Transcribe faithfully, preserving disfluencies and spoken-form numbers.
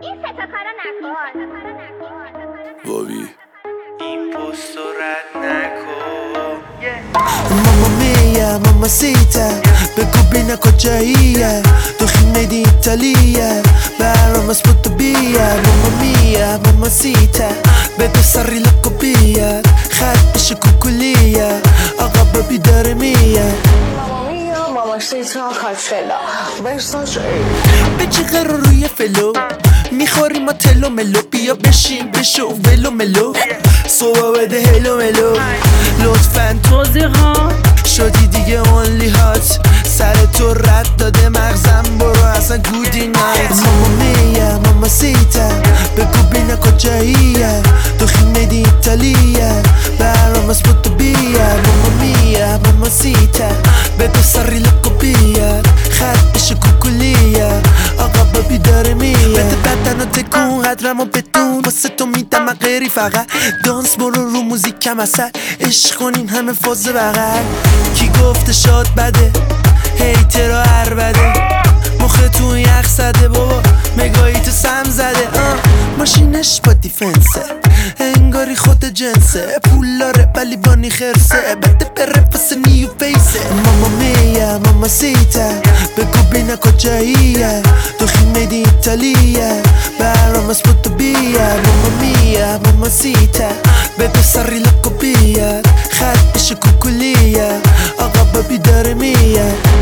این سه تا کارا نکن. بابی این پست رو رد نکن. ماما میا ماما سیتا بگو بینه کجاییه تو خیمه ایتالیه برام از پوتو بیا ماما میا ماما سیتا بگو سری لکو بیا خطش کوکولیه آقا بابی داره میه ماما سیتا کاتفلا ورساش به چه رو روی فلو میخوری ما تلو ملو بیا بشین بشو ولو ملو صبح بده هلو ملو لطفاً توضیح ها شدی دیگه اونلی هات سر تو رد داده مغزم برو اصلا گودی نایت ماما میا ماما سیتا بگو بینه کجاییه تو خیمه دی ایتالیه برام از پوتو بیا ماما میا ماما سیتا بگو سری لکو بیا خطش کوکولیه آقا بابی داره میه بده بدن و تکون قدرم و بدون واسه تو میدم من غیری فقط دانس برو رو موزیکم اصلا عشق کنین همه فاز بغل کی گفته شاد بده هیتر و هر بده مختون یخ زده بابا مگایی تو سم زده آه. ماشینش با دیفنسه انگاری خود جنسه پول داره ولی بانی خرسه بده بره پس نیو فیسه ماما میا ماما سیتا بگو بینه کجاییه تو خیمه دی ایتالیه برام از پوتو بیا ماما میا ماما سیتا بگو سری لکو بیا خطش کوکولیه آقا بابی داره میه